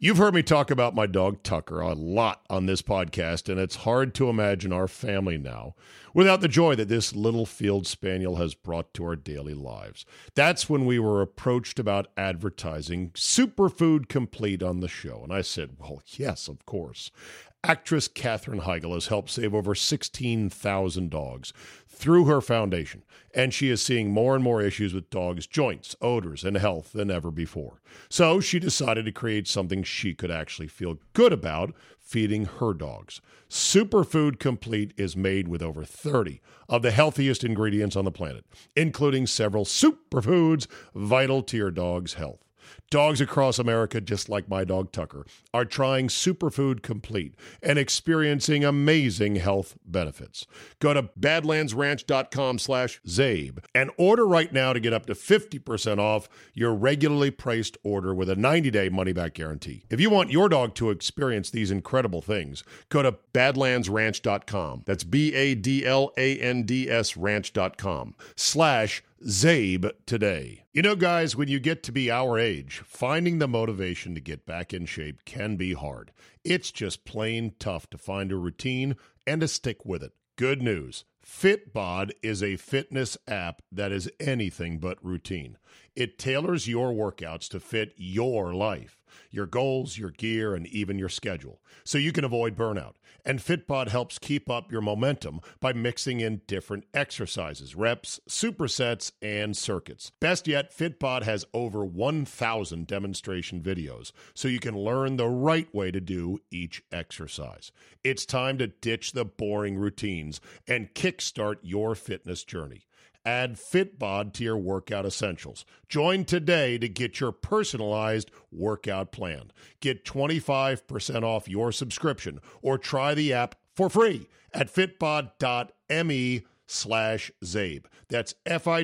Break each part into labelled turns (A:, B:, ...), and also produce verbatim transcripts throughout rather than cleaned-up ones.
A: You've heard me talk about my dog Tucker a lot on this podcast, and it's hard to imagine our family now without the joy that this little field spaniel has brought to our daily lives. That's when we were approached about advertising Superfood Complete on the show, and I said, well, yes, of course. Actress Katherine Heigl has helped save over sixteen thousand dogs through her foundation, and she is seeing more and more issues with dogs' joints, odors, and health than ever before. So she decided to create something she could actually feel good about feeding her dogs. Superfood Complete is made with over thirty of the healthiest ingredients on the planet, including several superfoods vital to your dog's health. Dogs across America, just like my dog Tucker, are trying Superfood Complete and experiencing amazing health benefits. Go to badlandsranch.com slash Zabe and order right now to get up to fifty percent off your regularly priced order with a ninety-day money-back guarantee. If you want your dog to experience these incredible things, go to badlands ranch dot com. That's B A D L A N D S ranch.com slash Zabe today. You know, guys, when you get to be our age, finding the motivation to get back in shape can be hard. It's just plain tough to find a routine and to stick with it. Good news. Fitbod is a fitness app that is anything but routine. It tailors your workouts to fit your life, your goals, your gear, and even your schedule, so you can avoid burnout. And Fitbod helps keep up your momentum by mixing in different exercises, reps, supersets, and circuits. Best yet, Fitbod has over one thousand demonstration videos, so you can learn the right way to do each exercise. It's time to ditch the boring routines and kickstart your fitness journey. Add Fitbod to your workout essentials. Join today to get your personalized workout plan. Get twenty-five percent off your subscription or try the app for free at fitbod.me slash Zabe. That's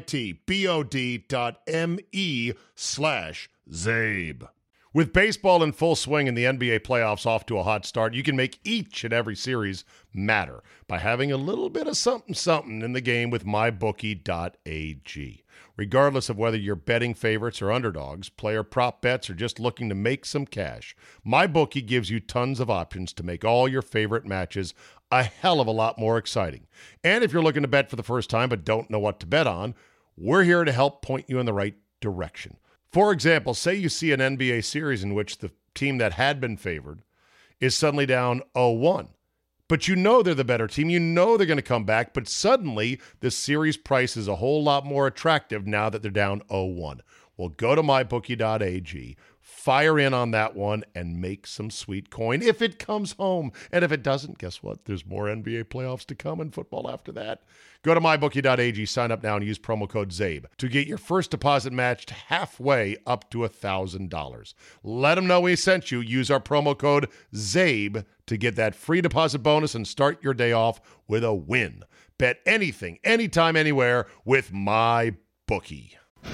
A: F-I-T-B-O-D dot M-E slash Zabe. With baseball in full swing and the N B A playoffs off to a hot start, you can make each and every series matter by having a little bit of something-something in the game with my bookie dot a g. Regardless of whether you're betting favorites or underdogs, player prop bets, or just looking to make some cash, MyBookie gives you tons of options to make all your favorite matches a hell of a lot more exciting. And if you're looking to bet for the first time but don't know what to bet on, we're here to help point you in the right direction. For example, say you see an N B A series in which the team that had been favored is suddenly down oh one. But you know they're the better team. You know they're going to come back, but suddenly the series price is a whole lot more attractive now that they're down oh one. Well, go to my bookie dot a g, fire in on that one, and make some sweet coin if it comes home. And if it doesn't, guess what? There's more N B A playoffs to come and football after that. Go to my bookie dot a g, sign up now, and use promo code ZABE to get your first deposit matched halfway up to one thousand dollars. Let them know we sent you. Use our promo code ZABE to get that free deposit bonus and start your day off with a win. Bet anything, anytime, anywhere with MyBookie.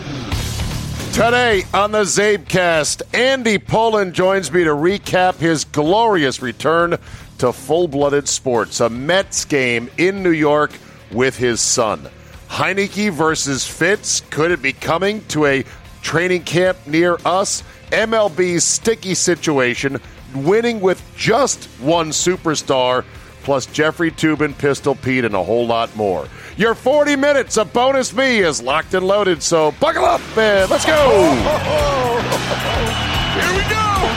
A: Today on the Zabecast, Andy Pollin joins me to recap his glorious return to full-blooded sports, a Mets game in New York with his son. Heineke versus Fitz, could it be coming to a training camp near us? M L B's sticky situation, winning with just one superstar, plus Jeffrey Toobin, Pistol Pete, and a whole lot more. Your forty minutes of Bonus Me is locked and loaded, so buckle up and let's go! Here we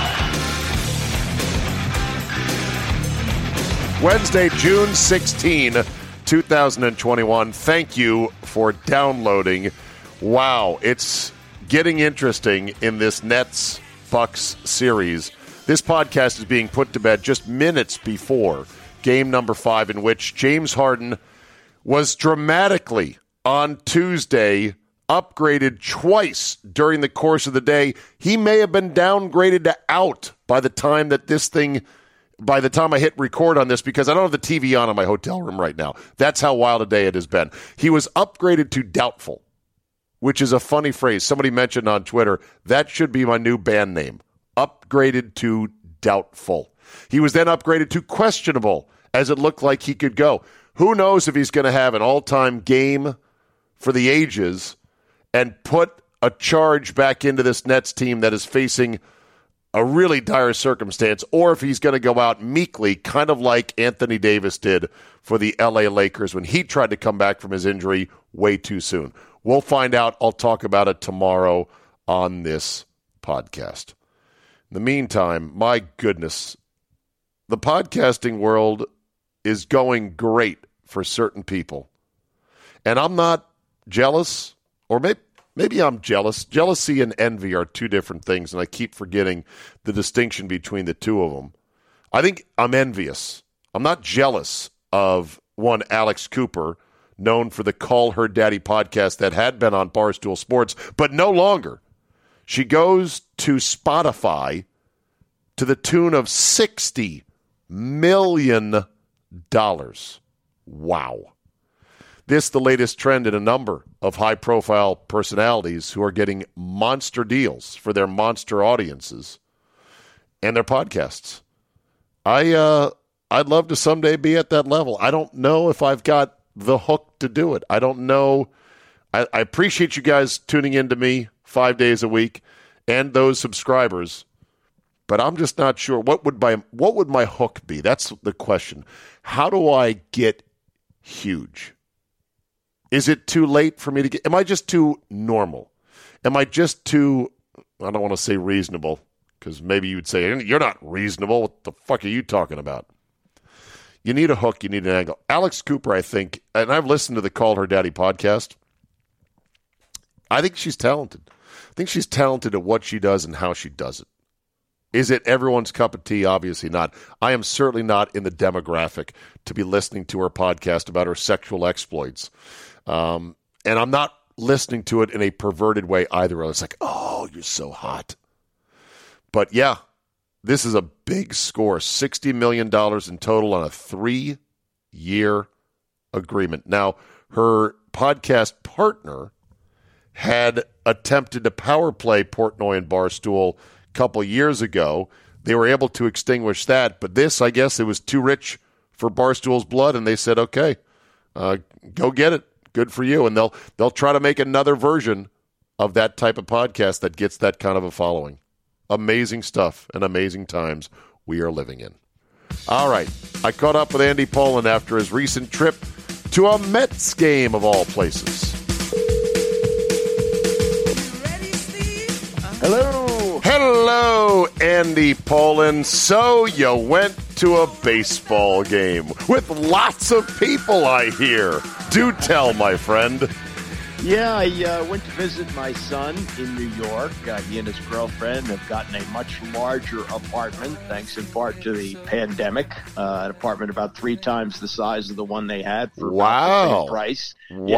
A: go! Wednesday, June sixteenth, twenty twenty-one. Thank you for downloading. Wow, it's getting interesting in this Nets-Bucks series. This podcast is being put to bed just minutes before game number five, in which James Harden was dramatically on Tuesday upgraded twice during the course of the day. He may have been downgraded to out by the time that this thing, by the time I hit record on this, because I don't have the T V on in my hotel room right now. That's how wild a day it has been. He was upgraded to doubtful, which is a funny phrase. Somebody mentioned on Twitter, that should be my new band name. Upgraded to doubtful. He was then upgraded to questionable, as it looked like he could go. Who knows if he's going to have an all-time game for the ages and put a charge back into this Nets team that is facing a really dire circumstance, or if he's going to go out meekly, kind of like Anthony Davis did for the L A Lakers when he tried to come back from his injury way too soon. We'll find out. I'll talk about it tomorrow on this podcast. In the meantime, my goodness, the podcasting world is going great for certain people. And I'm not jealous, or maybe, maybe I'm jealous. Jealousy and envy are two different things, and I keep forgetting the distinction between the two of them. I think I'm envious. I'm not jealous of one Alex Cooper, known for the Call Her Daddy podcast that had been on Barstool Sports, but no longer. She goes to Spotify to the tune of sixty million dollars. Wow. This the latest trend in a number of high-profile personalities who are getting monster deals for their monster audiences and their podcasts. I, uh, I'd love to someday be at that level. I don't know if I've got the hook to do it. I don't know. I, I appreciate you guys tuning in to me five days a week and those subscribers, but I'm just not sure. What would my, what would my hook be? That's the question. How do I get huge? Is it too late for me to get? Am I just too normal? Am I just too, I don't want to say reasonable, because maybe you'd say, you're not reasonable. What the fuck are you talking about? You need a hook. You need an angle. Alex Cooper, I think, and I've listened to the Call Her Daddy podcast. I think she's talented. I think she's talented at what she does and how she does it. Is it everyone's cup of tea? Obviously not. I am certainly not in the demographic to be listening to her podcast about her sexual exploits. Um, and I'm not listening to it in a perverted way either. It's like, oh, you're so hot. But yeah, this is a big score. sixty million dollars in total on a three-year agreement. Now, her podcast partner had attempted to power play Portnoy and Barstool a couple years ago. They were able to extinguish that. But this, I guess, it was too rich for Barstool's blood, and they said, okay, uh, go get it. Good for you. And they'll they'll try to make another version of that type of podcast that gets that kind of a following. Amazing stuff and amazing times we are living in. All right. I caught up with Andy Pollin after his recent trip to a Mets game of all places.
B: Hello.
A: Hello, Andy Pollin. So you went to a baseball game with lots of people, I hear. Do tell, my friend.
B: Yeah, I uh, went to visit my son in New York. Uh, he and his girlfriend have gotten a much larger apartment, thanks in part to the pandemic. Uh, an apartment about three times the size of the one they had for
A: wow.
B: about the same price.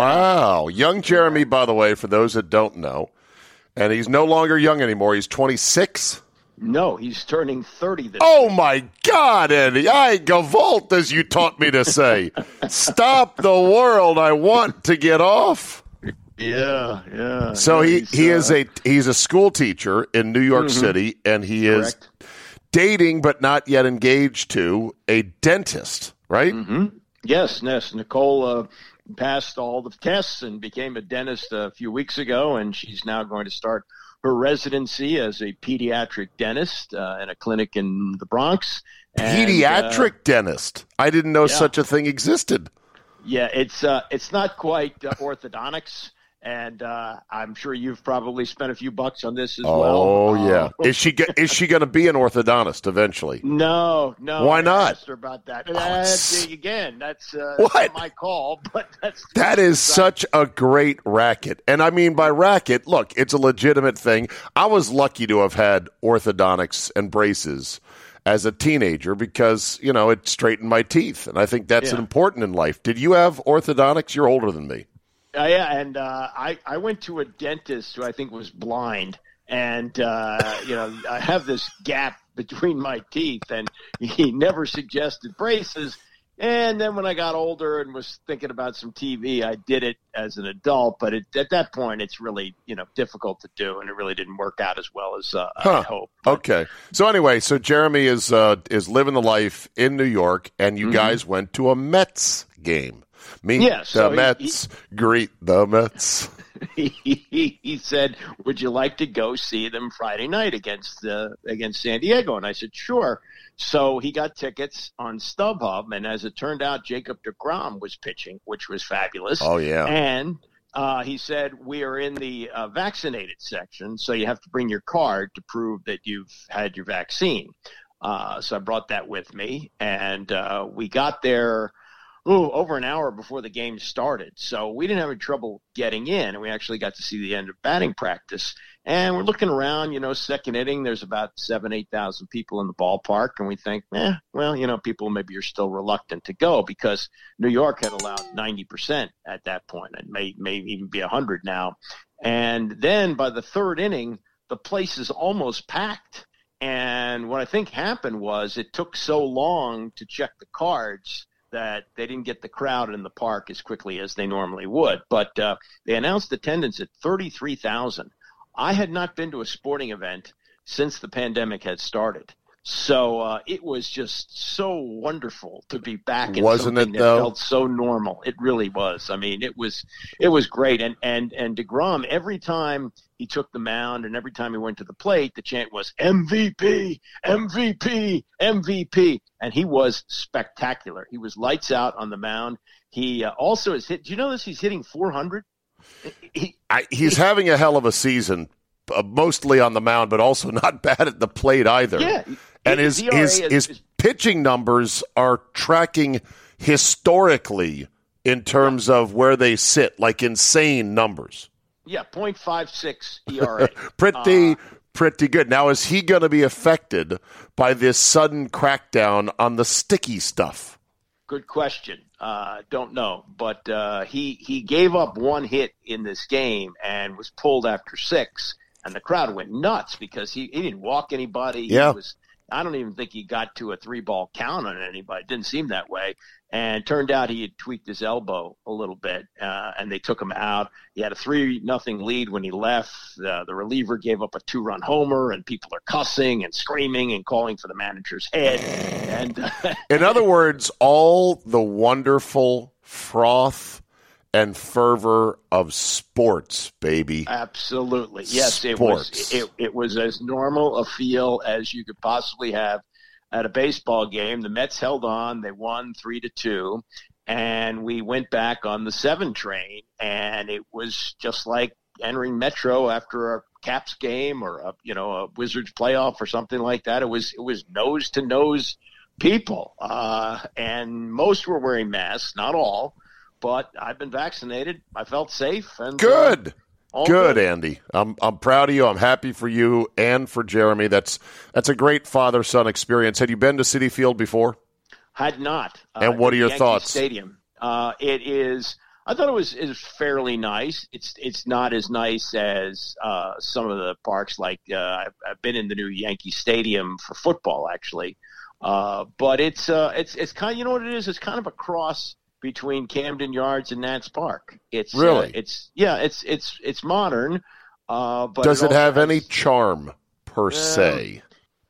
A: Wow. Yeah. Young Jeremy, by the way, for those that don't know, and he's no longer young anymore. He's twenty-six.
B: No, he's turning thirty this
A: Oh,
B: week.
A: my God, Andy. I gavolt, as you taught me to say. Stop the world. I want to get off.
B: Yeah, yeah.
A: So
B: yeah,
A: he,
B: he's,
A: he
B: uh,
A: is a he's a school teacher in New York mm-hmm. City, and he is
B: Correct.
A: dating but not yet engaged to a dentist, right?
B: Mm-hmm. Yes, yes. Nicole uh, passed all the tests and became a dentist a few weeks ago, and she's now going to start her residency as a pediatric dentist uh, in a clinic in the Bronx. And,
A: Pediatric
B: uh,
A: dentist? I didn't know
B: yeah.
A: such a thing existed.
B: Yeah, it's uh, it's not quite uh, orthodontics, and uh, I'm sure you've probably spent a few bucks on this as
A: oh,
B: well.
A: Oh yeah,
B: uh,
A: is she ge- is she going to be an orthodontist eventually?
B: No, no.
A: Why
B: I
A: not?
B: asked her about that.
A: Oh,
B: That's, again, that's uh,
A: what?
B: not my call, but that's
A: that is such a great racket, and I mean by racket, look, it's a legitimate thing. I was lucky to have had orthodontics and braces as a teenager because, you know, it straightened my teeth. And I think that's
B: yeah.
A: important in life. Did you have orthodontics? You're older than me.
B: Uh, yeah, and uh, I, I went to a dentist who I think was blind. And, uh, you know, I have this gap between my teeth, and he never suggested braces. And then when I got older and was thinking about some T V, I did it as an adult. But it, at that point, it's really, you know, difficult to do, and it really didn't work out as well as uh,
A: huh.
B: I hoped. But,
A: okay. So anyway, so Jeremy is uh, is living the life in New York, and you
B: mm-hmm.
A: guys went to a Mets game. Meet
B: yeah, so
A: the
B: he,
A: Mets, he, greet the Mets.
B: he, he, he said, "Would you like to go see them Friday night against uh, against San Diego?" And I said, "Sure." So he got tickets on StubHub, and as it turned out, Jacob deGrom was pitching, which was fabulous.
A: Oh yeah,
B: and uh, he said, "We are in the uh, vaccinated section, so you have to bring your card to prove that you've had your vaccine." Uh, so I brought that with me, and uh, we got there ooh, over an hour before the game started. So we didn't have any trouble getting in, and we actually got to see the end of batting practice. And we're looking around, you know, second inning, there's about seven, eight thousand people in the ballpark, and we think, eh, well, you know, people maybe are still reluctant to go because New York had allowed ninety percent at that point. It may, may even be one hundred now. And then by the third inning, the place is almost packed. And what I think happened was it took so long to check the cards that they didn't get the crowd in the park as quickly as they normally would. But uh, they announced attendance at thirty-three thousand. I had not been to a sporting event since the pandemic had started. So uh, it was just so wonderful to be back in
A: Wasn't
B: something
A: it,
B: that
A: though?
B: felt so normal. It really was. I mean, it was it was great. And and and DeGrom, every time he took the mound and every time he went to the plate, the chant was M V P, M V P, M V P. And he was spectacular. He was lights out on the mound. He uh, also has hit. Do you know this? He's hitting four hundred. He,
A: I, he's he, having a hell of a season, uh, mostly on the mound, but also not bad at the plate either.
B: Yeah.
A: And his his, his, his pitching numbers are tracking historically in terms of where they sit, like insane numbers.
B: Yeah, point five six E R A.
A: pretty,
B: uh,
A: pretty good. Now, is he going to be affected by this sudden crackdown on the sticky stuff?
B: Good question. Uh, don't know. But uh, he, he gave up one hit in this game and was pulled after six, and the crowd went nuts because he, he didn't walk anybody.
A: Yeah.
B: He was, I don't even think he got to a three-ball count on anybody. It didn't seem that way. And turned out he had tweaked his elbow a little bit, uh, and they took him out. He had a three nothing lead when he left. Uh, the reliever gave up a two-run homer, and people are cussing and screaming and calling for the manager's head. And uh,
A: in other words, all the wonderful froth and fervor of sports, baby.
B: Absolutely. Yes, it
A: sports.
B: was it, it was as normal a feel as you could possibly have at a baseball game. The Mets held on. They won three to two, and we went back on the seven train, and it was just like entering Metro after a Caps game or a, you know, a Wizards playoff or something like that. It was it was nose to nose people, uh, and most were wearing masks, not all. But I've been vaccinated. I felt safe. And
A: good.
B: Uh,
A: good,
B: good,
A: Andy. I'm I'm proud of you. I'm happy for you and for Jeremy. That's that's a great father-son experience. Had you been to Citi Field before?
B: Had not.
A: And
B: uh,
A: what are your
B: Yankee
A: thoughts?
B: Stadium. Uh, it is. I thought it was is fairly nice. It's it's not as nice as uh, some of the parks. Like uh, I've, I've been in the new Yankee Stadium for football, actually. Uh, but it's uh, it's it's kind of, you know what it is. It's kind of a cross between Camden Yards and Nats Park. It's
A: really,
B: uh, it's yeah, it's it's it's modern. Uh, but
A: does it,
B: it
A: have
B: has,
A: any charm per
B: uh,
A: se?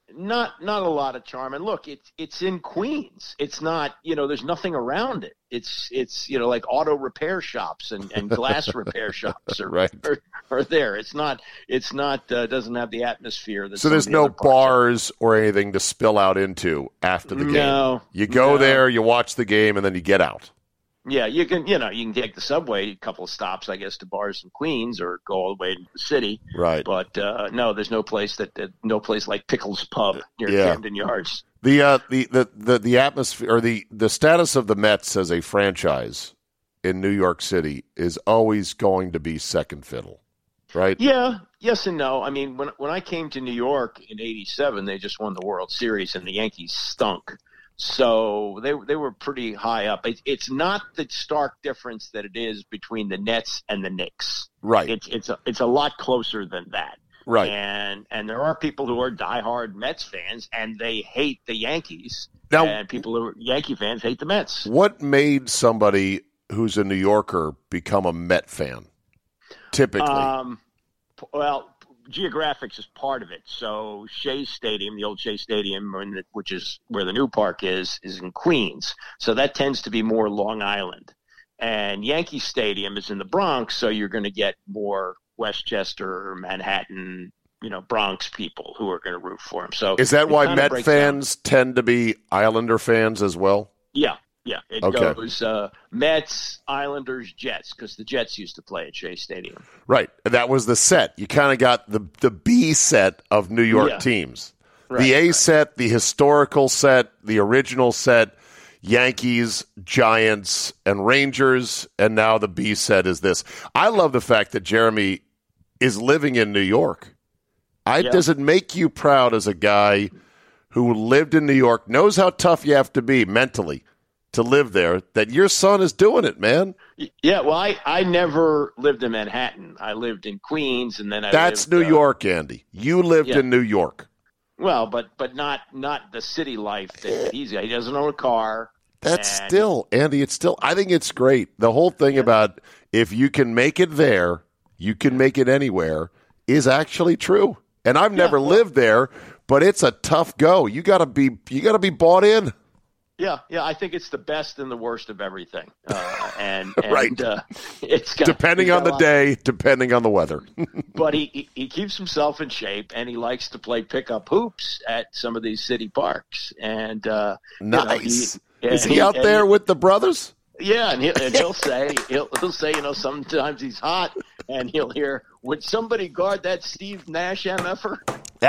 B: Not not a lot of charm. And look, it's it's in Queens. It's not, you know, there's nothing around it. It's it's you know, like auto repair shops and, and glass repair shops are,
A: right.
B: are are there. It's not it's not uh, doesn't have the atmosphere that.
A: So there's
B: the
A: no
B: other parks
A: bars or anything to spill out into after the game.
B: No,
A: you go
B: no.
A: there, you watch the game, and then you get out.
B: Yeah, you can, you know, you can take the subway, a couple of stops, I guess, to bars in Queens, or go all the way into the city.
A: Right.
B: But uh, no, there's no place that, that no place like Pickles Pub near
A: Yeah.
B: Camden Yards.
A: The uh the, the, the, the atmosphere or the, the status of the Mets as a franchise in New York City is always going to be second fiddle, right?
B: Yeah, yes and no. I mean, when when I came to New York in eighty-seven, they just won the World Series, and the Yankees stunk. So they they were pretty high up. It, it's not the stark difference that it is between the Nets and the Knicks.
A: Right.
B: It's it's a, it's a lot closer than that.
A: Right.
B: And and there are people who are diehard Mets fans, and they hate the Yankees.
A: Now,
B: and people who are Yankee fans hate the Mets.
A: What made somebody who's a New Yorker become a Met fan? Typically,
B: Um, well, geographics is part of it. So Shea Stadium, the old Shea Stadium, which is where the new park is, is in Queens. So that tends to be more Long Island. And Yankee Stadium is in the Bronx, so you're going to get more Westchester, Manhattan, you know, Bronx people who are going to root for him. So
A: is that why Met fans down. tend to be Islander fans as well?
B: Yeah, yeah. It
A: okay.
B: goes uh, Mets, Islanders, Jets, because the Jets used to play at Shea Stadium.
A: Right. That was the set. You kind of got the, the B set of New York yeah. teams. Right, the A right. set, the historical set, the original set, Yankees, Giants, and Rangers, and now the B set is this. I love the fact that Jeremy is living in New York. I, yeah. Does it make you proud as a guy who lived in New York, knows how tough you have to be mentally to live there, that your son is doing it, man?
B: Yeah, well, I, I never lived in Manhattan. I lived in Queens, and then I
A: That's
B: lived,
A: New uh, York, Andy. You lived yeah. in New York.
B: Well, but but not not the city life that he's got. He doesn't own a car.
A: That's and, still, Andy, it's still, I think it's great. The whole thing yeah. about if you can make it there, you can make it anywhere is actually true. And I've yeah, never well, lived there, but it's a tough go. You gotta be you gotta be bought in.
B: Yeah, yeah, I think it's the best and the worst of everything. Uh, and and
A: right.
B: uh, it's got,
A: depending on the day, depending on the weather.
B: But he, he he keeps himself in shape, and he likes to play pickup hoops at some of these city parks. And uh,
A: nice.
B: You know, he,
A: Is he,
B: he
A: out
B: and,
A: there with the brothers?
B: Yeah, and he'll, and he'll say he'll, he'll say you know sometimes he's hot, and he'll hear, "Would somebody guard that Steve Nash M F er?"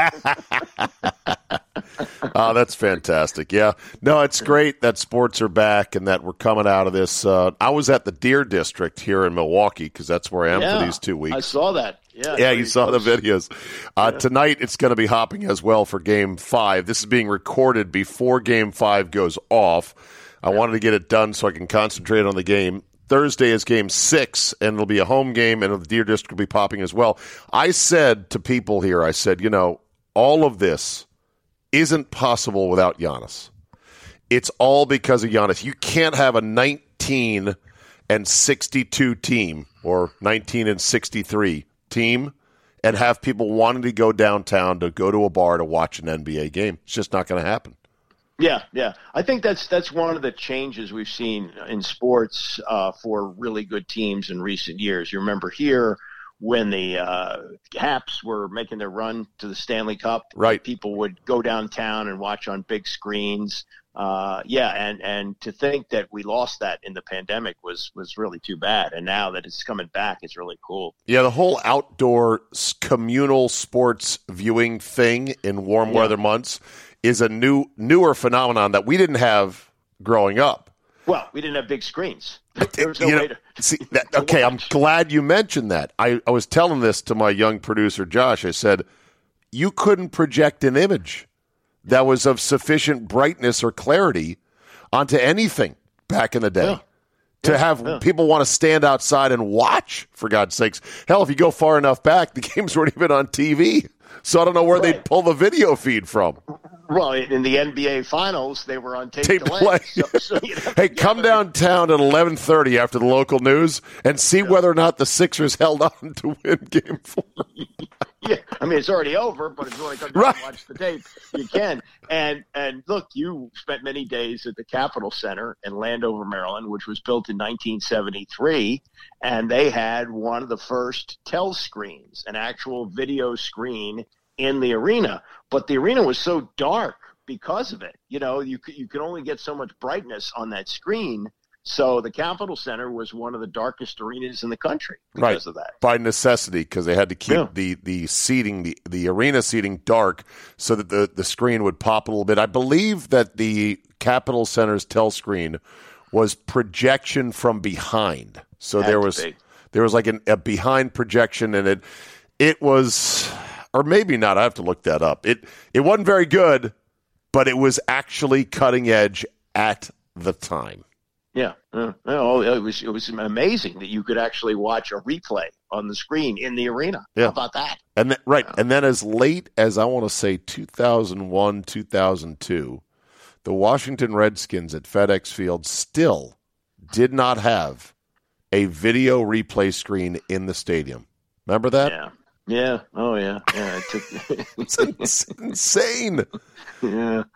A: Oh, that's fantastic. Yeah. No, it's great that sports are back and that we're coming out of this. Uh, I was at the Deer District here in Milwaukee because that's where I am
B: yeah,
A: for these two weeks.
B: I saw that. Yeah,
A: yeah you saw
B: close.
A: the videos. Uh,
B: yeah.
A: Tonight it's going to be hopping as well for Game five. This is being recorded before Game five goes off. I yeah. wanted to get it done so I can concentrate on the game. Thursday is Game six, and it'll be a home game, and the Deer District will be popping as well. I said to people here, I said, you know, all of this isn't possible without Giannis. It's all because of Giannis. You can't have a nineteen and sixty-two team or nineteen and sixty-three team and have people wanting to go downtown to go to a bar to watch an N B A game. It's just not going to happen.
B: Yeah, yeah. I think that's that's one of the changes we've seen in sports uh, for really good teams in recent years. You remember here when the uh, Caps were making their run to the Stanley Cup,
A: right?
B: People would go downtown and watch on big screens. Uh, yeah, and, and to think that we lost that in the pandemic was, was really too bad. And now that it's coming back, it's really cool.
A: Yeah, the whole outdoor communal sports viewing thing in warm yeah. weather months is a new newer phenomenon that we didn't have growing up.
B: Well, we didn't have big screens. There was no
A: you
B: way
A: know,
B: to,
A: see, that,
B: to
A: okay,
B: watch.
A: I'm glad you mentioned that. I, I was telling this to my young producer, Josh. I said, you couldn't project an image that was of sufficient brightness or clarity onto anything back in the day. Yeah. To have yeah. people want to stand outside and watch, for God's sakes. Hell, if you go far enough back, the games weren't even on T V. So I don't know where right. they'd pull the video feed from.
B: Well, in the N B A Finals, they were on tape,
A: tape
B: delay.
A: delay.
B: So, so
A: hey, come downtown at eleven thirty after the local news and see yeah. whether or not the Sixers held on to win Game four.
B: Yeah, I mean, it's already over, but if you want to come down
A: right.
B: and watch the tape, you can. And and look, you spent many days at the Capitol Center in Landover, Maryland, which was built in nineteen seventy-three, and they had one of the first tel screens, an actual video screen in the arena. But the arena was so dark because of it. You know, you you could only get so much brightness on that screen. So the Capitol Center was one of the darkest arenas in the country because
A: right.
B: of that.
A: By necessity, because they had to keep
B: yeah.
A: the, the seating, the, the arena seating dark so that the, the screen would pop a little bit. I believe that the Capitol Center's tel screen was projection from behind. So
B: Had
A: there was
B: be.
A: there was like an, a behind projection, and it it was, or maybe not, I have to look that up. It It wasn't very good, but it was actually cutting edge at the time.
B: Yeah, uh, no, it was it was amazing that you could actually watch a replay on the screen in the arena.
A: Yeah.
B: How about that?
A: And then, right,
B: yeah.
A: and then as late as I want to say two thousand one, two thousand two, the Washington Redskins at FedEx Field still did not have a video replay screen in the stadium. Remember that?
B: Yeah. Yeah. Oh, yeah. Yeah. It took...
A: It's insane.
B: Yeah.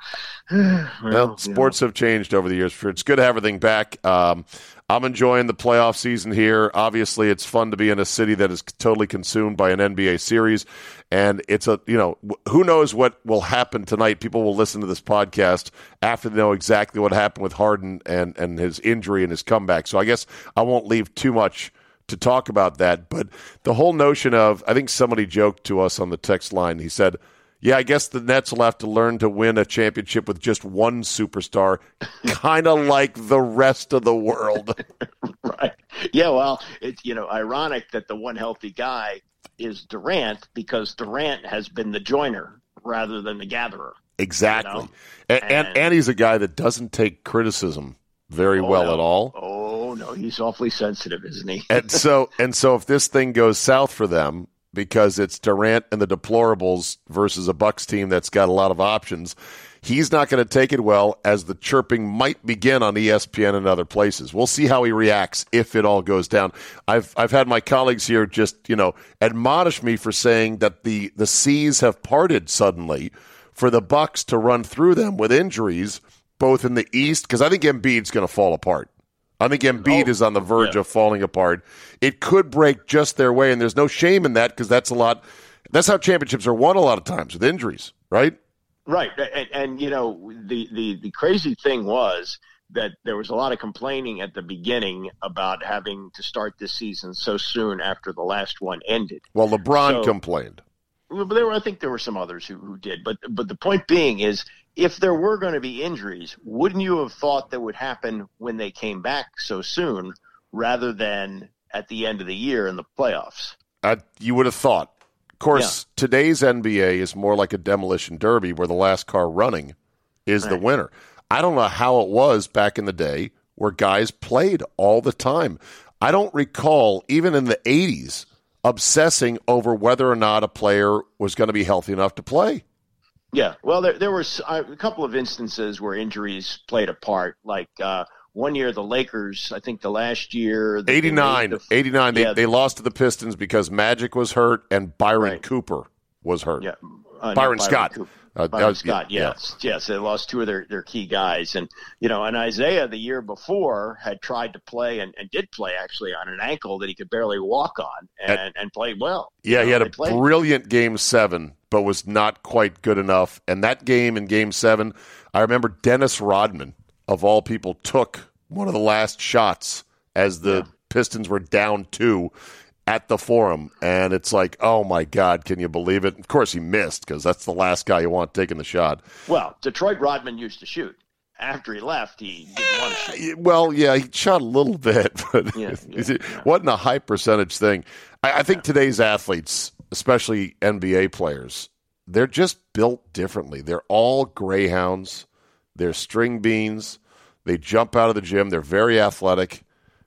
B: well,
A: well, sports know. have changed over the years. For it's good to have everything back. Um, I'm enjoying the playoff season here. Obviously, it's fun to be in a city that is totally consumed by an N B A series. And it's a, you know, who knows what will happen tonight. People will listen to this podcast after they know exactly what happened with Harden and, and his injury and his comeback. So I guess I won't leave too much to talk about that. But the whole notion of, I think somebody joked to us on the text line. He said, yeah, I guess the Nets will have to learn to win a championship with just one superstar, kind of like the rest of the world.
B: Right. Yeah, well, it's, you know, ironic that the one healthy guy is Durant because Durant has been the joiner rather than the gatherer.
A: Exactly.
B: You know?
A: and, and,
B: and,
A: and he's a guy that doesn't take criticism very
B: oh,
A: well
B: no.
A: at all.
B: Oh, no, he's awfully sensitive, isn't he?
A: and so and so if this thing goes south for them, because it's Durant and the deplorables versus a Bucks team that's got a lot of options, he's not going to take it well as the chirping might begin on E S P N and other places. We'll see how he reacts if it all goes down. I've I've had my colleagues here just, you know, admonish me for saying that the, the seas have parted suddenly for the Bucks to run through them with injuries, both in the East, because I think Embiid's going to fall apart. I think Embiid oh, is on the verge
B: yeah.
A: of falling apart. It could break just their way, and there's no shame in that because that's a lot. That's how championships are won a lot of times, with injuries, right?
B: Right, and, and you know, the, the, the crazy thing was that there was a lot of complaining at the beginning about having to start this season so soon after the last one ended.
A: Well, LeBron
B: so,
A: complained.
B: But there were, I think there were some others who, who did. But but the point being is, if there were going to be injuries, wouldn't you have thought that would happen when they came back so soon rather than at the end of the year in the playoffs?
A: Uh, you would have thought. Of course, yeah. Today's N B A is more like a demolition derby where the last car running is right. the winner. I don't know how it was back in the day where guys played all the time. I don't recall, even in the eighties, obsessing over whether or not a player was going to be healthy enough to play.
B: Yeah, well, there there were a couple of instances where injuries played a part. Like uh, one year, the Lakers, I think the last year. The,
A: eighty-nine.
B: The,
A: eighty-nine. They,
B: yeah,
A: they lost to the Pistons because Magic was hurt and Byron
B: right.
A: Cooper was hurt.
B: Yeah, uh,
A: Byron, Byron
B: Scott.
A: Cooper.
B: Uh, Byron was, Scott, yes. Yeah. Yes, they lost two of their, their key guys. And, you know, and Isaiah the year before had tried to play and, and did play actually on an ankle that he could barely walk on and, and, and played well.
A: Yeah,
B: you
A: he
B: know,
A: had a
B: played.
A: brilliant game seven, but was not quite good enough. And that game in game seven, I remember Dennis Rodman, of all people, took one of the last shots as the yeah. Pistons were down two at the Forum, and it's like, oh my God, can you believe it? Of course he missed because that's the last guy you want taking the shot.
B: Well, Detroit Rodman used to shoot. After he left, he didn't want to shoot.
A: Well, yeah, he shot a little bit, but
B: yeah, yeah,
A: it
B: yeah.
A: wasn't a high percentage thing. I, I think yeah. today's athletes, especially N B A players, they're just built differently. They're all greyhounds. They're string beans. They jump out of the gym. They're very athletic.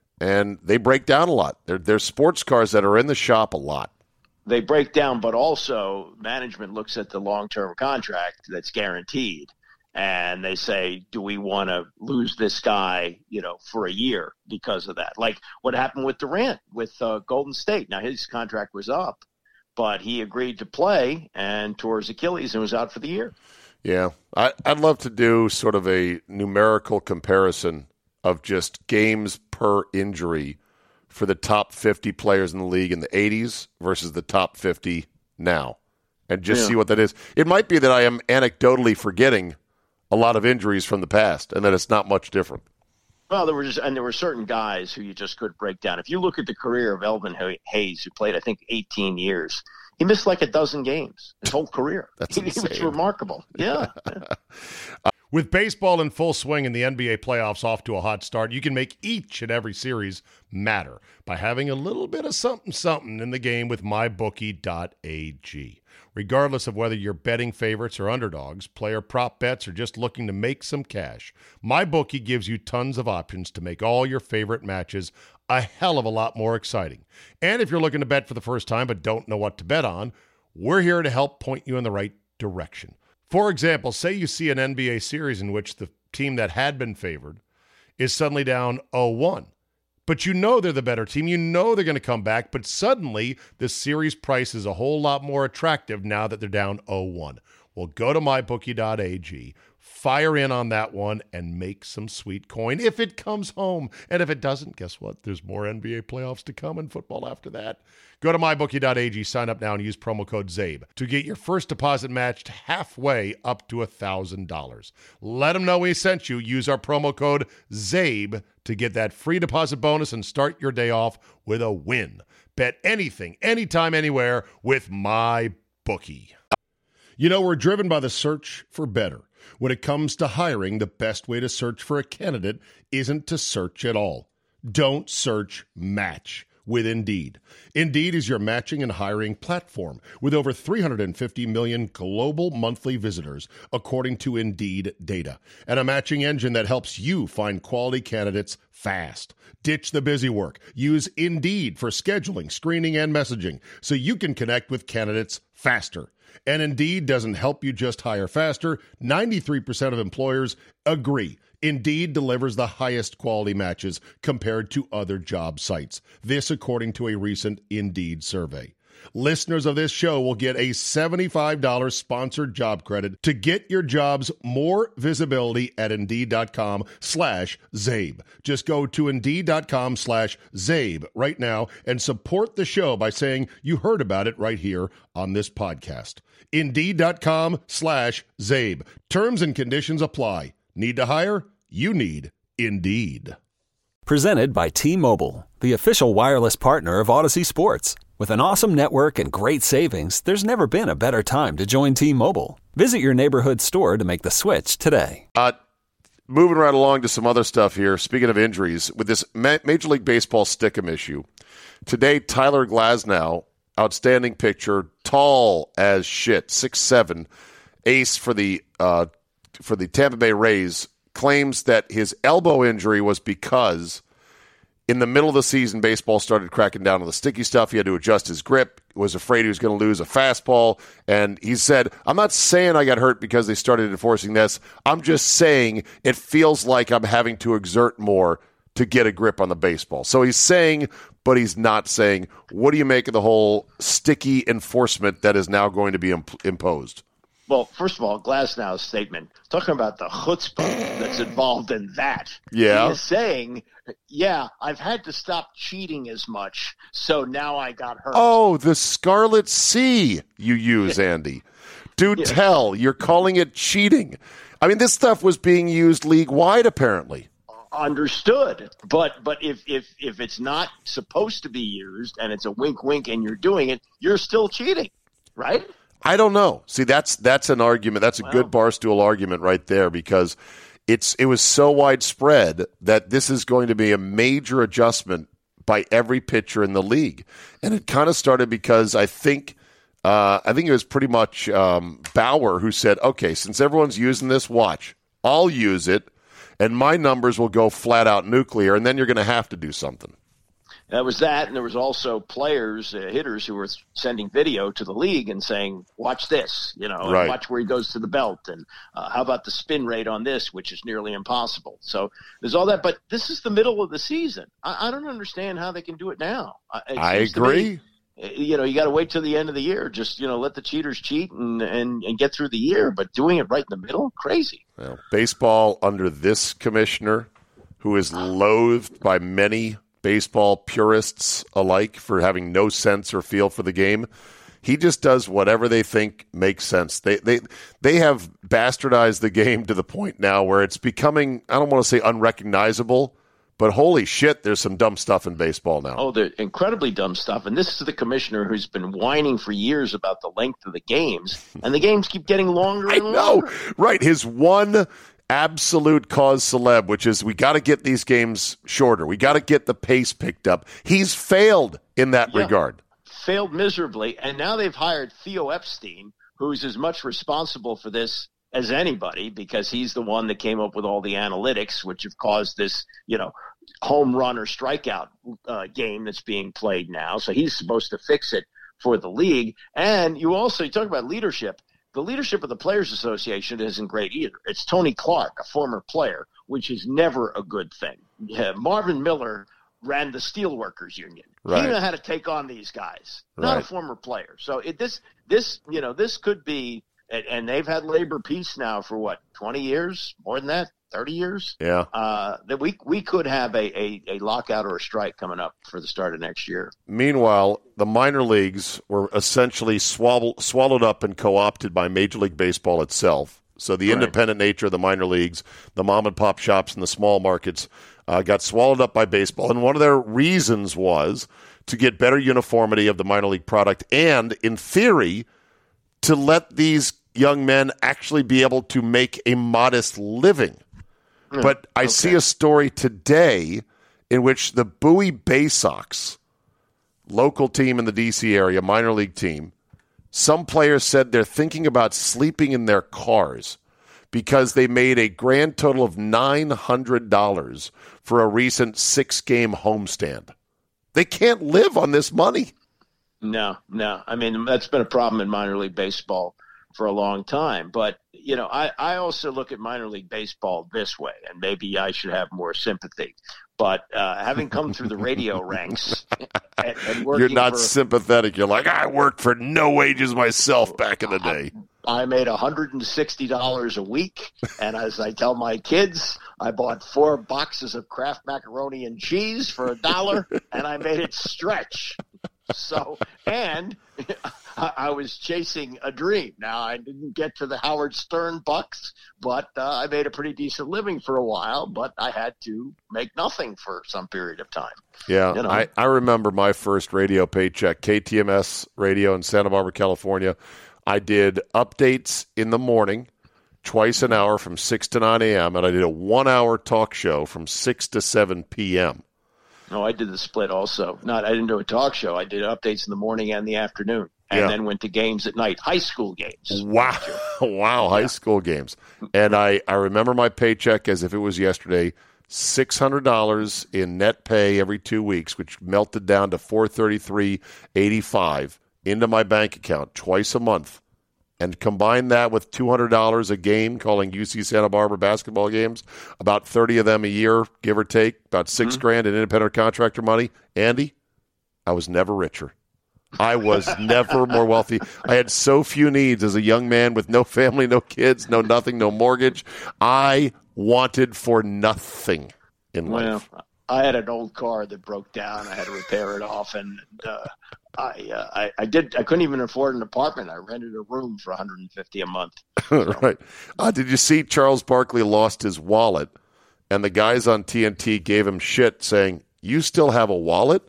A: And they break down a lot. They're, they're sports cars that are in the shop a lot.
B: They break down, but also management looks at the long-term contract that's guaranteed, and they say, do we want to lose this guy, you know, for a year because of that? Like what happened with Durant with uh, Golden State. Now, his contract was up, but he agreed to play and tore his Achilles and was out for the year.
A: Yeah. I, I'd love to do sort of a numerical comparison of just games per injury for the top fifty players in the league in the eighties versus the top fifty now, and just yeah. see what that is. It might be that I am anecdotally forgetting a lot of injuries from the past and that it's not much different.
B: Well, there were just, and there were certain guys who you just could break down. If you look at the career of Elvin Hayes, who played, I think, eighteen years, he missed like a dozen games his whole career.
A: That's
B: he, he was remarkable. Yeah.
A: uh, With baseball in full swing and the N B A playoffs off to a hot start, you can make each and every series matter by having a little bit of something something in the game with my bookie dot a g. Regardless of whether you're betting favorites or underdogs, player prop bets, or just looking to make some cash, MyBookie gives you tons of options to make all your favorite matches a hell of a lot more exciting. And if you're looking to bet for the first time but don't know what to bet on, we're here to help point you in the right direction. For example, say you see an N B A series in which the team that had been favored is suddenly down oh one. But you know they're the better team. You know they're going to come back, but suddenly the series price is a whole lot more attractive now that they're down oh one. Well, go to my bookie dot a g, Fire in on that one and make some sweet coin if it comes home. And if it doesn't, guess what? There's more N B A playoffs to come and football after that. Go to my bookie dot a g, sign up now, and use promo code ZABE to get your first deposit matched halfway up to one thousand dollars. Let them know we sent you. Use our promo code ZABE to get that free deposit bonus and start your day off with a win. Bet anything, anytime, anywhere with MyBookie. You know, we're driven by the search for better. When it comes to hiring, the best way to search for a candidate isn't to search at all. Don't search, match with Indeed. Indeed is your matching and hiring platform with over three hundred fifty million global monthly visitors, according to Indeed data, and a matching engine that helps you find quality candidates fast. Ditch the busy work. Use Indeed for scheduling, screening, and messaging so you can connect with candidates faster. And Indeed doesn't help you just hire faster. ninety-three percent of employers agree. Indeed delivers the highest quality matches compared to other job sites. This according to a recent Indeed survey. Listeners of this show will get a seventy-five dollars sponsored job credit to get your jobs more visibility at Indeed.com slash Zabe. Just go to Indeed.com slash Zabe right now and support the show by saying you heard about it right here on this podcast. Indeed.com slash Zabe. Terms and conditions apply. Need to hire? You need Indeed.
C: Presented by T-Mobile, the official wireless partner of Odyssey Sports. With an awesome network and great savings, there's never been a better time to join T-Mobile. Visit your neighborhood store to make the switch today.
A: Uh, moving right along to some other stuff here. Speaking of injuries, with this Ma- Major League Baseball Stickum issue, today Tyler Glasnow, outstanding pitcher, tall as shit, six seven, ace for the uh, for the Tampa Bay Rays, claims that his elbow injury was because in the middle of the season, baseball started cracking down on the sticky stuff. He had to adjust his grip, was afraid he was going to lose a fastball. And he said, I'm not saying I got hurt because they started enforcing this. I'm just saying it feels like I'm having to exert more to get a grip on the baseball. So he's saying, but he's not saying. What do you make of the whole sticky enforcement that is now going to be imp- imposed?
B: Well, first of all, Glasnow's statement, talking about the chutzpah that's involved in that.
A: Yeah.
B: He is saying, yeah, I've had to stop cheating as much, so now I got hurt.
A: Oh, the Scarlet C you use, Andy. Do
B: Yeah.
A: tell. You're calling it cheating. I mean, this stuff was being used league-wide, apparently.
B: Understood. But but if, if, if it's not supposed to be used and it's a wink-wink and you're doing it, you're still cheating, right?
A: I don't know. See, that's that's an argument. That's a
B: Wow.
A: good Barstool argument right there, because it's it was so widespread that this is going to be a major adjustment by every pitcher in the league. And it kind of started because I think uh, I think it was pretty much um, Bauer who said, okay, since everyone's using this, watch. I'll use it, and my numbers will go flat out nuclear, and then you're going to have to do something.
B: That was that, and there was also players, uh, hitters, who were sending video to the league and saying, watch this, you know, and
A: Right.
B: watch where he goes to the belt, and uh, how about the spin rate on this, which is nearly impossible. So there's all that, but this is the middle of the season. I, I don't understand how they can do it now. Uh, it
A: I
B: seems to me,
A: agree.
B: uh, you know, you got to wait till the end of the year. Just, you know, let the cheaters cheat and, and, and get through the year, but doing it right in the middle, crazy.
A: Well, baseball under this commissioner, who is loathed by many baseball purists alike for having no sense or feel for the game, he just does whatever they think makes sense. They they they have bastardized the game to the point now where it's becoming, I don't want to say unrecognizable, but holy shit, there's some dumb stuff in baseball now.
B: Oh, they're incredibly dumb stuff. And this is the commissioner who's been whining for years about the length of the games, and the games keep getting longer
A: I
B: and
A: know,
B: longer.
A: right? His one absolute cause celeb, which is we got to get these games shorter. We got to get the pace picked up. He's failed in that
B: Yeah.
A: regard.
B: Failed miserably, and now they've hired Theo Epstein, who's as much responsible for this as anybody, because he's the one that came up with all the analytics, which have caused this, you know, home run or strikeout uh, game that's being played now. So he's supposed to fix it for the league. And you also you talk about leadership. The leadership of the Players Association isn't great either. It's Tony Clark, a former player, which is never a good thing. Yeah, Marvin Miller ran the Steelworkers Union.
A: Right.
B: He knew how to take on these guys, not
A: Right.
B: a former player. So it, this, this, you know, this could be and, and they've had labor peace now for what, twenty years, more than that, thirty years.
A: Yeah.
B: Uh, that we we could have a, a, a lockout or a strike coming up for the start of next year.
A: Meanwhile, the minor leagues were essentially swallowed swallowed up and co-opted by Major League Baseball itself. So the
B: Right.
A: independent nature of the minor leagues, the mom and pop shops and the small markets, uh, got swallowed up by baseball. And one of their reasons was to get better uniformity of the minor league product and, in theory, to let these young men actually be able to make a modest living.
B: Mm,
A: but I
B: okay.
A: see a story today in which the Bowie Bay Sox, local team in the D C area, minor league team, some players said they're thinking about sleeping in their cars because they made a grand total of nine hundred dollars for a recent six-game homestand. They can't live on this money.
B: No, no. I mean, that's been a problem in minor league baseball for a long time. But, you know, I, I also look at minor league baseball this way, and maybe I should have more sympathy. But uh, having come through the radio ranks and, and working
A: You're not
B: for,
A: sympathetic. You're like, I worked for no wages myself back in the day.
B: I made one hundred sixty dollars a week, and as I tell my kids, I bought four boxes of Kraft macaroni and cheese for a dollar, and I made it stretch. So, and I, I was chasing a dream. Now, I didn't get to the Howard Stern bucks, but uh, I made a pretty decent living for a while, but I had to make nothing for some period of time.
A: Yeah,
B: You know?
A: I, I remember my first radio paycheck, K T M S radio in Santa Barbara, California. I did updates in the morning, twice an hour from six to nine a.m., and I did a one-hour talk show from six to seven p.m.
B: No, I did the split also. Not, I didn't do a talk show. I did updates in the morning and the afternoon, and
A: Yeah.
B: then went to games at night, high school games.
A: Wow, wow, high school games. And I, I remember my paycheck as if it was yesterday, six hundred dollars in net pay every two weeks, which melted down to four hundred thirty-three dollars and eighty-five cents into my bank account twice a month. And combine that with two hundred dollars a game calling U C Santa Barbara basketball games, about thirty of them a year, give or take, about six
B: Mm-hmm.
A: grand in independent contractor money. Andy, I was never richer. I was never more wealthy. I had so few needs as a young man with no family, no kids, no nothing, no mortgage. I wanted for nothing in life.
B: Well, I had an old car that broke down. I had to repair it off, and uh, I, uh, I I did. I couldn't even afford an apartment. I rented a room for one hundred fifty dollars a month. So.
A: Right. Uh, did you see Charles Barkley lost his wallet, and the guys on T N T gave him shit saying, "You still have a wallet?"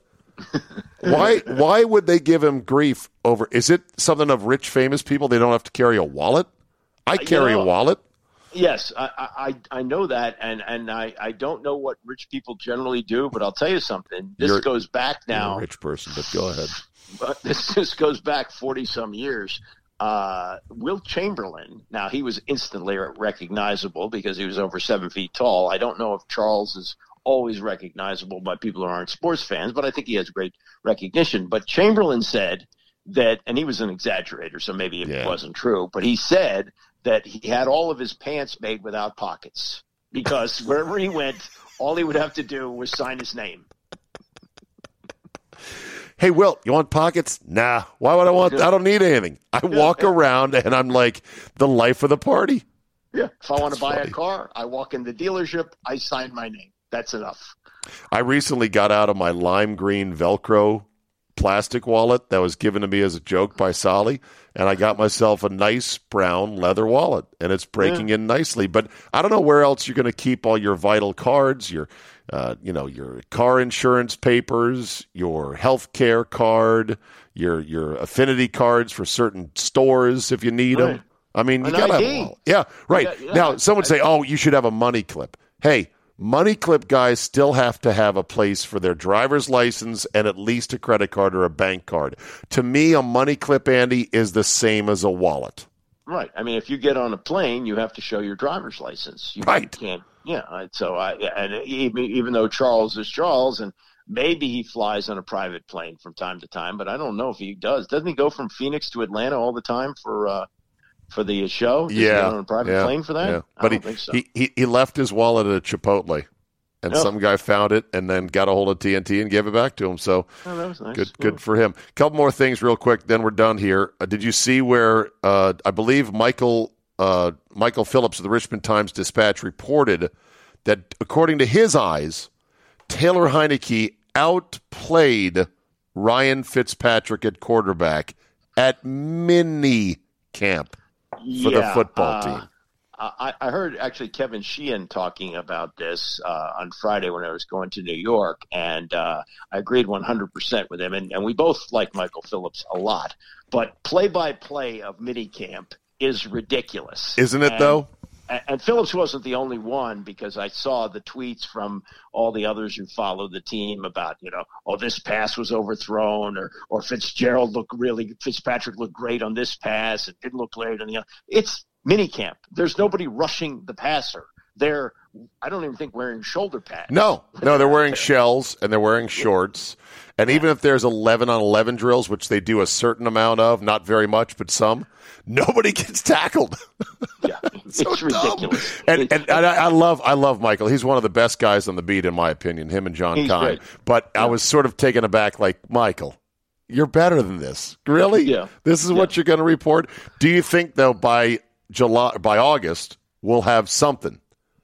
A: Why? Why would they give him grief over? Is it something of rich, famous people? They don't have to carry a wallet. I carry
B: you know,
A: a wallet.
B: Yes, I, I I know that, and, and I, I don't know what rich people generally do, but I'll tell you something. This
A: You're-
B: goes back
A: You're
B: now.
A: a rich person, but go ahead.
B: But this this goes back forty some years. Uh, Wilt Chamberlain. Now he was instantly recognizable because he was over seven feet tall. I don't know if Charles is always recognizable by people who aren't sports fans, but I think he has great recognition. But Chamberlain said that, and he was an exaggerator, so maybe it
A: Yeah.
B: wasn't true, but he said that he had all of his pants made without pockets because wherever he went, all he would have to do was sign his name.
A: Hey, Wilt, you want pockets? Nah. Why would I want? I don't need anything. I walk around and I'm like the life of the party.
B: Yeah. If I want
A: That's
B: to buy
A: funny.
B: a car, I walk in the dealership, I sign my name. That's enough.
A: I recently got out of my lime green Velcro plastic wallet that was given to me as a joke by Solly, and I got myself a nice brown leather wallet, and it's breaking
B: Yeah.
A: in nicely. But I don't know where else you're going to keep all your vital cards, your, uh, you know, your car insurance papers, your health care card, your your affinity cards for certain stores if you need
B: Right.
A: them. I mean, you
B: An
A: got to have
B: I
A: a
B: D.
A: wallet. Yeah, right.
B: Yeah, yeah.
A: Now, some would say, oh, you should have a money clip. Hey, money clip guys still have to have a place for their driver's license and at least a credit card or a bank card. To me, a money clip, Andy, is the same as a wallet.
B: Right. I mean, if you get on a plane, you have to show your driver's license. You
A: Right.
B: can't. Yeah. I- So I and even even though Charles is Charles, and maybe he flies on a private plane from time to time, but I don't know if he does. Doesn't he go from Phoenix to Atlanta all the time for uh, for the show? Does he
A: Yeah,
B: get on a private
A: yeah,
B: plane for that?
A: yeah.
B: I
A: But
B: don't
A: he,
B: think so.
A: he, he he left his wallet at Chipotle. and
B: Oh.
A: some guy found it and then got a hold of T N T and gave it back to him. So
B: Oh, that was nice.
A: good,
B: Yeah.
A: good for him. Couple more things real quick, then we're done here. Uh, did you see where uh, I believe Michael uh, Michael Phillips of the Richmond Times-Dispatch reported that, according to his eyes, Taylor Heineke outplayed Ryan Fitzpatrick at quarterback at mini camp for
B: Yeah,
A: the football
B: uh,
A: team.
B: I, I heard actually Kevin Sheehan talking about this uh, on Friday when I was going to New York, and uh, I agreed one hundred percent with him. And, and we both like Michael Phillips a lot. But play-by-play of minicamp is ridiculous.
A: Isn't it,
B: and,
A: though?
B: And, and Phillips wasn't the only one, because I saw the tweets from all the others who follow the team about, you know, oh, this pass was overthrown, or or Fitzgerald looked really – Fitzpatrick looked great on this pass. It didn't look great on the other. It's – minicamp. There's nobody rushing the passer. They're, I don't even think, wearing shoulder pads.
A: No, no, they're wearing shells and they're wearing shorts. And even if there's eleven on eleven drills, which they do a certain amount of, not very much, but some, nobody gets tackled.
B: Yeah, it's,
A: so
B: it's ridiculous.
A: And,
B: It-
A: and, and I, I love, I love Michael. He's one of the best guys on the beat, in my opinion. Him and John
B: He's
A: Kine.
B: great.
A: But I was sort of taken aback, like, Michael, you're better than this. Really?
B: Yeah.
A: This is what
B: Yeah.
A: you're going to report? Do you think, though, by July, by August, we'll have something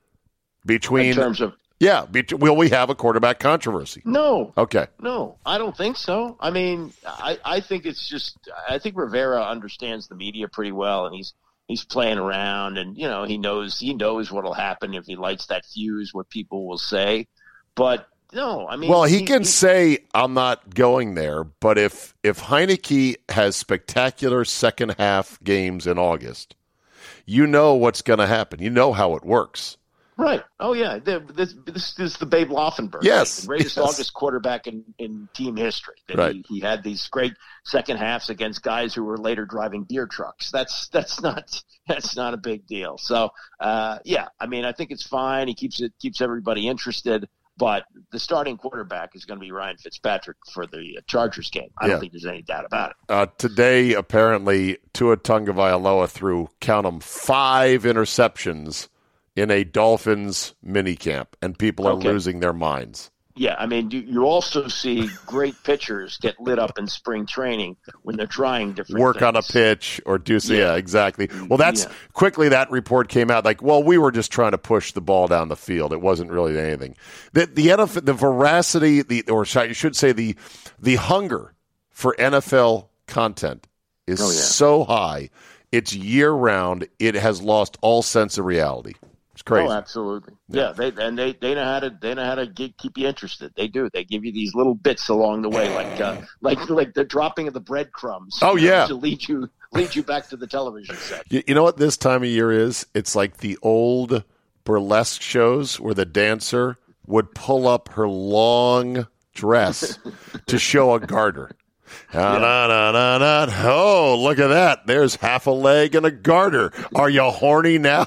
A: between?
B: in terms of
A: Yeah. Be- will we have a quarterback controversy?
B: no,
A: Okay.
B: no, I don't think so. I mean, I, I think it's just I think Rivera understands the media pretty well, and he's he's playing around, and you know he knows he knows what'll happen if he lights that fuse, what people will say. But no, I mean,
A: Well, he can say, I'm not going there, but if if Heineke has spectacular second half games in August, you know what's going to happen. You know how it works.
B: right. Oh yeah, The- this this is the Babe Laufenberg,
A: Yes,
B: the greatest
A: yes.
B: August quarterback in, in team history. That
A: Right.
B: he, he had these great second halves against guys who were later driving beer trucks. That's that's not that's not a big deal. So uh, yeah, I mean, I think it's fine. He keeps it keeps everybody interested. But the starting quarterback is going to be Ryan Fitzpatrick for the Chargers game. I
A: Yeah.
B: don't think there's any doubt about it.
A: Uh, today, apparently, Tua Tagovailoa threw, count 'em, five interceptions in a Dolphins minicamp, and people are
B: Okay.
A: losing their minds.
B: Yeah, I mean, you, you also see great pitchers get lit up in spring training when they're trying different
A: Work on a
B: things.
A: pitch or do so. Yeah,
B: Yeah.
A: exactly. Well, that's
B: Yeah.
A: quickly that report came out like, well, we were just trying to push the ball down the field. It wasn't really anything. The the N F L, the veracity, the or you should say the the hunger for N F L content is
B: Oh, yeah.
A: so high. It's year round. It has lost all sense of reality. It's crazy.
B: Oh, absolutely. Yeah, they and they, they know how to they know how to get, keep you interested. They do. They give you these little bits along the way, like uh, like like the dropping of the breadcrumbs.
A: Oh,
B: you know,
A: yeah.
B: to lead you lead you back to the television set.
A: You, you know what this time of year is? It's like the old burlesque shows where the dancer would pull up her long dress to show a garter. Ah, na, na, na, na. Oh, look at that. There's half a leg and a garter. Are you horny now?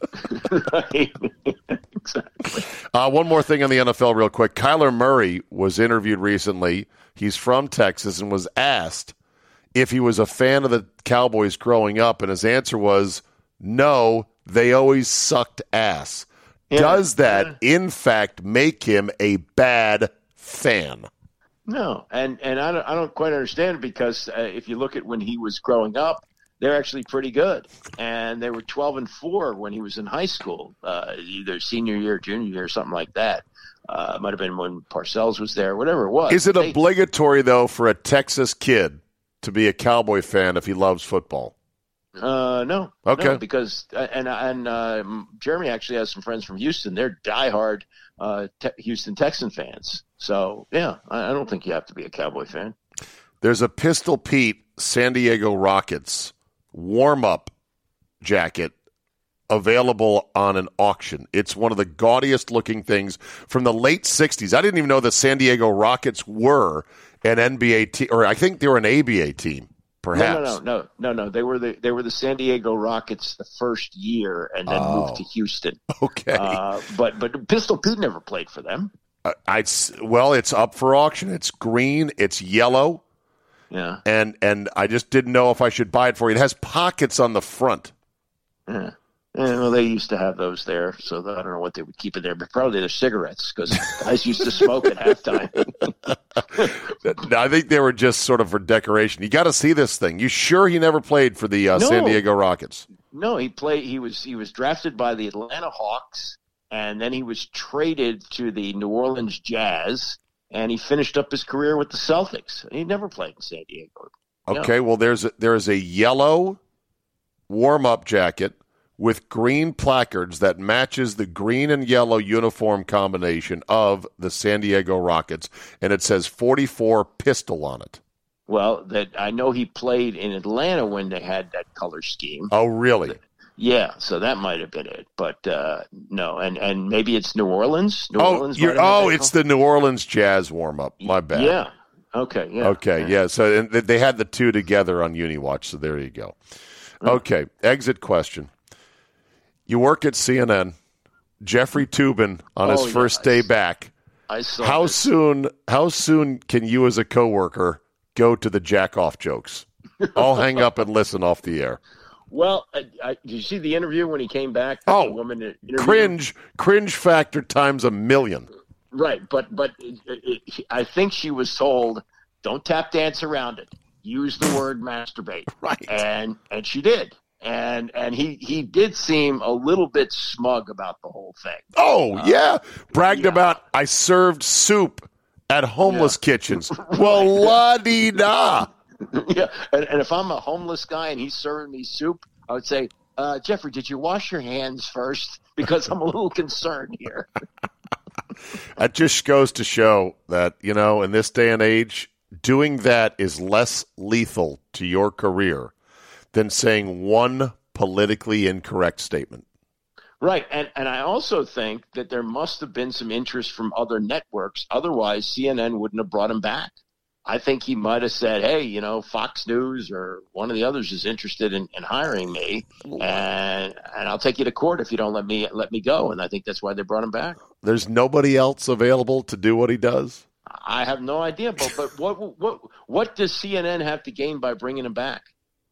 B: Right. Exactly.
A: Uh, one more thing on the N F L real quick. Kyler Murray was interviewed recently. He's from Texas and was asked if he was a fan of the Cowboys growing up, and his answer was, no, they always sucked ass.
B: Yeah.
A: Does that, in fact, make him a bad fan?
B: No, and and I don't I don't quite understand it, because uh, if you look at when he was growing up, they're actually pretty good, and they were twelve and four when he was in high school, uh, either senior year, junior year, something like that. Uh, it might have been when Parcells was there, whatever it was.
A: Is it
B: They-
A: obligatory, though, for a Texas kid to be a Cowboy fan if he loves football?
B: Uh, no.
A: Okay.
B: No, because uh, and and uh, Jeremy actually has some friends from Houston. They're diehard uh, te- Houston Texan fans. So yeah, I, I don't think you have to be a Cowboy fan.
A: There's a Pistol Pete San Diego Rockets warm-up jacket available on an auction. It's one of the gaudiest looking things from the late sixties. I didn't even know the San Diego Rockets were an N B A team, or I think they were an A B A team, perhaps.
B: No, no, no, no, no, no. They were the they were the San Diego Rockets the first year, and then
A: Oh.
B: moved to Houston.
A: Okay.
B: Uh, but but Pistol Pete never played for them.
A: Uh, I'd, s- well, it's up for auction. It's green. It's yellow.
B: Yeah.
A: And and I just didn't know if I should buy it for you. It has pockets on the front.
B: Yeah. And, well, they used to have those there, so I don't know what they would keep it there, but probably they're cigarettes because guys used to smoke at halftime.
A: I think they were just sort of for decoration. You got to see this thing. You sure he never played for the uh,
B: No.
A: San Diego Rockets?
B: No, he played. He was he was drafted by the Atlanta Hawks, and then he was traded to the New Orleans Jazz, and he finished up his career with the Celtics. He never played in San Diego.
A: Okay,
B: No.
A: well, there's a, there is a yellow warm-up jacket with green placards that matches the green and yellow uniform combination of the San Diego Rockets, and it says forty-four Pistol on it.
B: Well, that I know he played in Atlanta when they had that color scheme.
A: Oh, really?
B: Yeah, so that might have been it, but uh, no, and, and maybe it's New Orleans. New
A: Oh,
B: Orleans
A: you're,
B: might have
A: oh,
B: that
A: it's
B: color?
A: the New Orleans Jazz warm-up. My bad.
B: Yeah. Okay. Yeah.
A: Okay, yeah. So and th- they had the two together on UniWatch, so there you go. Okay, exit question. You work at C N N. Jeffrey Toobin on his
B: Oh,
A: first
B: yes.
A: day back.
B: I saw.
A: How
B: this.
A: soon? How soon can you, as a coworker, go to the jack-off jokes? I'll hang up and listen off the air.
B: Well, I, I, did you see the interview when he came back?
A: Oh,
B: the woman that interviewed him?
A: Cringe, cringe factor times a million.
B: Right, but but it, it, I think she was told, "Don't tap dance around it. Use the word masturbate."
A: Right.
B: And and she did. And and he, he did seem a little bit smug about the whole thing.
A: Oh,
B: Uh,
A: yeah. Bragged
B: yeah.
A: about, I served soup at homeless kitchens. Well, la-dee-da.
B: Yeah, and, and if I'm a homeless guy and he's serving me soup, I would say, uh, Jeffrey, did you wash your hands first? Because I'm a little concerned here.
A: That just goes to show that, you know, in this day and age, doing that is less lethal to your career than saying one politically incorrect statement.
B: Right, and and I also think that there must have been some interest from other networks. Otherwise, C N N wouldn't have brought him back. I think he might have said, hey, you know, Fox News or one of the others is interested in, in hiring me, and and I'll take you to court if you don't let me let me go. And I think that's why they brought him back.
A: There's nobody else available to do what he does?
B: I have no idea, but but what what what does C N N have to gain by bringing him back?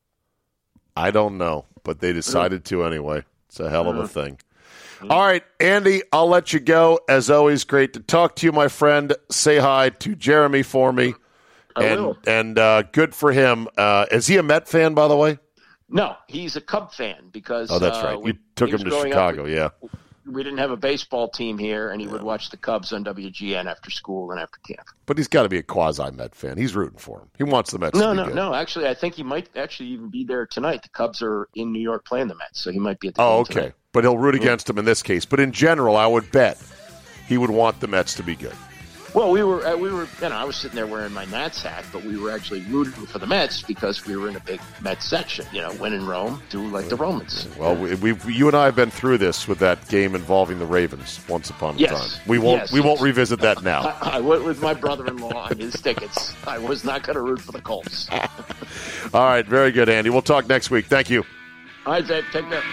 A: I don't know, but they decided to anyway. It's a hell of a thing. All right, Andy, I'll let you go. As always, great to talk to you, my friend. Say hi to Jeremy for me.
B: I
A: and
B: will.
A: and uh, good for him. Uh, is he a Met fan, by the way?
B: No, he's a Cub fan because
A: Oh, that's
B: uh,
A: right.
B: we-
A: You took
B: he
A: him
B: was
A: to
B: growing up
A: Chicago,
B: with-
A: yeah.
B: We didn't have a baseball team here, and he would watch the Cubs on W G N after school and after camp.
A: But he's got to be a quasi-Met fan. He's rooting for him. He wants the Mets
B: No,
A: to be
B: no,
A: good.
B: no. Actually, I think he might actually even be there tonight. The Cubs are in New York playing the Mets, so he might be at the
A: Oh,
B: game
A: okay.
B: tonight.
A: But he'll root against him in this case. But in general, I would bet he would want the Mets to be good.
B: Well, we were, uh, we were, you know, I was sitting there wearing my Nats hat, but we were actually rooting for the Mets because we were in a big Mets section. You know, win in Rome, do like the Romans.
A: Well, we, we've you and I have been through this with that game involving the Ravens once upon a
B: Yes.
A: time. We won't
B: Yes.
A: we won't revisit that now.
B: I, I went with my brother-in-law on his tickets. I was not going to root for the Colts.
A: All right, very good, Andy. We'll talk next week. Thank you.
B: All right, Dave, take care.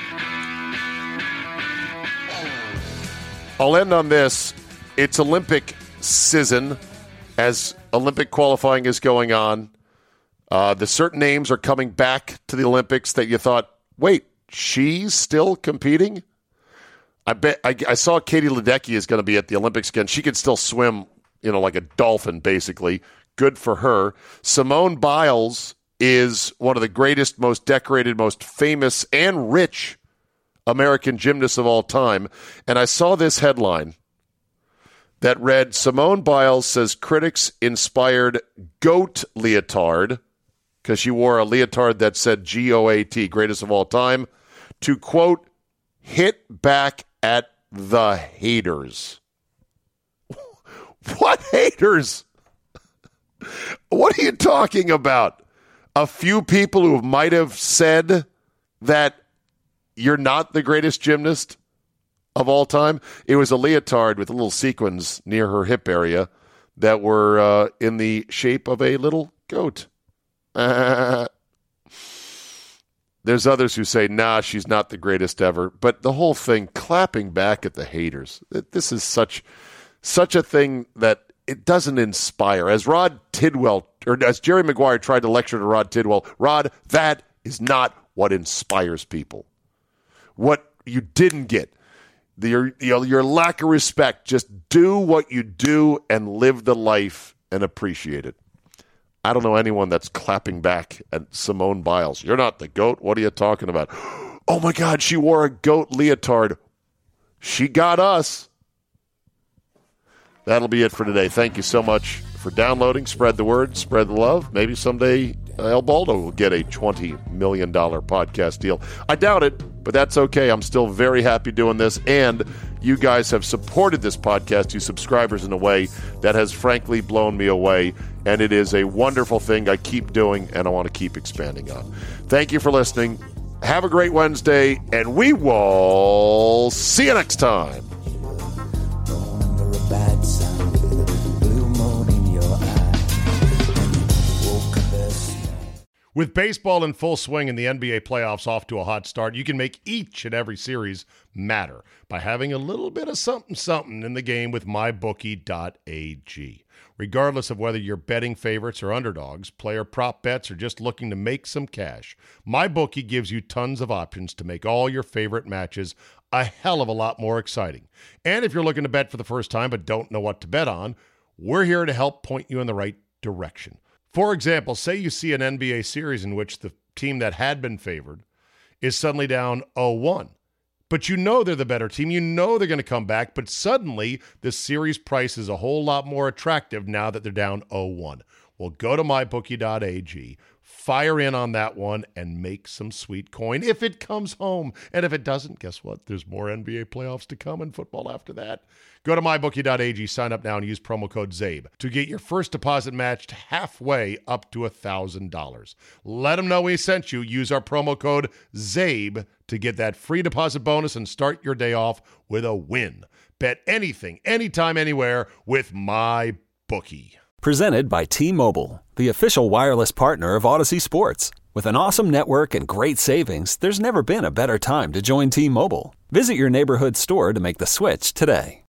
A: I'll end on this. It's Olympic season as Olympic qualifying is going on. Uh, the certain names are coming back to the Olympics that you thought, wait, she's still competing? I bet I, I saw Katie Ledecky is going to be at the Olympics again. She could still swim, you know, like a dolphin, basically. Good for her. Simone Biles is one of the greatest, most decorated, most famous, and rich American gymnasts of all time. And I saw this headline that read, Simone Biles says critics inspired GOAT leotard, because she wore a leotard that said G O A T, greatest of all time, to, quote, hit back at the haters. What haters? What are you talking about? A few people who might have said that you're not the greatest gymnast of all time? It was a leotard with little sequins near her hip area that were uh, in the shape of a little goat. Uh, there's others who say, nah, she's not the greatest ever. But the whole thing, clapping back at the haters, this is such such a thing that it doesn't inspire. As Rod Tidwell, or as Jerry Maguire tried to lecture to Rod Tidwell, Rod, that is not what inspires people. What
D: you didn't get. The, your, your, your lack of respect. Just do what you do and live the life and appreciate it. I don't know anyone that's clapping back at Simone Biles. You're not the GOAT. What are you talking about? Oh, my God, she wore a GOAT leotard. She got us. That'll be it for today. Thank you so much for downloading. Spread the word. Spread the love. Maybe someday uh, El Baldo will get a twenty million dollars podcast deal. I doubt it, but that's okay. I'm still very happy doing this, and you guys have supported this podcast, you subscribers, in a way that has frankly blown me away, and it is a wonderful thing I keep doing and I want to keep expanding on. Thank you for listening. Have a great Wednesday, and we will see you next time.
A: With baseball in full swing and the N B A playoffs off to a hot start, you can make each and every series matter by having a little bit of something something in the game with my bookie dot a g. Regardless of whether you're betting favorites or underdogs, player prop bets, or just looking to make some cash, MyBookie gives you tons of options to make all your favorite matches a hell of a lot more exciting. And if you're looking to bet for the first time but don't know what to bet on, we're here to help point you in the right direction. For example, say you see an N B A series in which the team that had been favored is suddenly down oh one. But you know they're the better team. You know they're going to come back. But suddenly, the series price is a whole lot more attractive now that they're down oh one. Well, go to my bookie dot a g, fire in on that one, and make some sweet coin if it comes home. And if it doesn't, guess what? There's more N B A playoffs to come and football after that. Go to my bookie dot a g, sign up now, and use promo code ZABE to get your first deposit matched halfway up to one thousand dollars. Let them know we sent you. Use our promo code ZABE to get that free deposit bonus and start your day off with a win. Bet anything, anytime, anywhere with MyBookie.
C: Presented by T-Mobile, the official wireless partner of Odyssey Sports. With an awesome network and great savings, there's never been a better time to join T-Mobile. Visit your neighborhood store to make the switch today.